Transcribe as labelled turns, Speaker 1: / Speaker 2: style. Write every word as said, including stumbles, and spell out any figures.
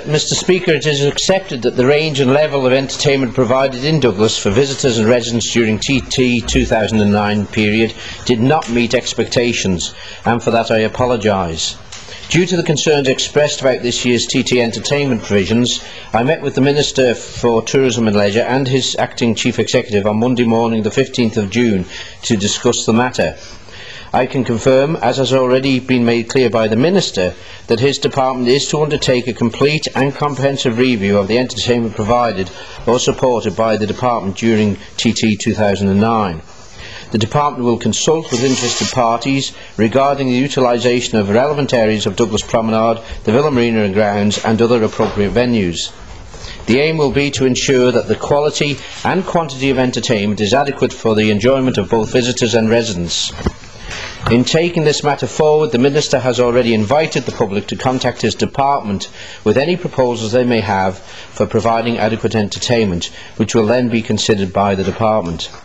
Speaker 1: Mr Speaker, it is accepted that the range and level of entertainment provided in Douglas for visitors and residents during T T two thousand nine period did not meet expectations, and for that I apologise. Due to the concerns expressed about this year's T T entertainment provisions, I met with the Minister for Tourism and Leisure and his acting Chief Executive on Monday morning the fifteenth of June to discuss the matter. I can confirm, as has already been made clear by the Minister, that his department is to undertake a complete and comprehensive review of the entertainment provided or supported by the department during T T two thousand nine. The department will consult with interested parties regarding the utilisation of relevant areas of Douglas Promenade, the Villa Marina and grounds and other appropriate venues. The aim will be to ensure that the quality and quantity of entertainment is adequate for the enjoyment of both visitors and residents. In taking this matter forward, the Minister has already invited the public to contact his department with any proposals they may have for providing adequate entertainment, which will then be considered by the department.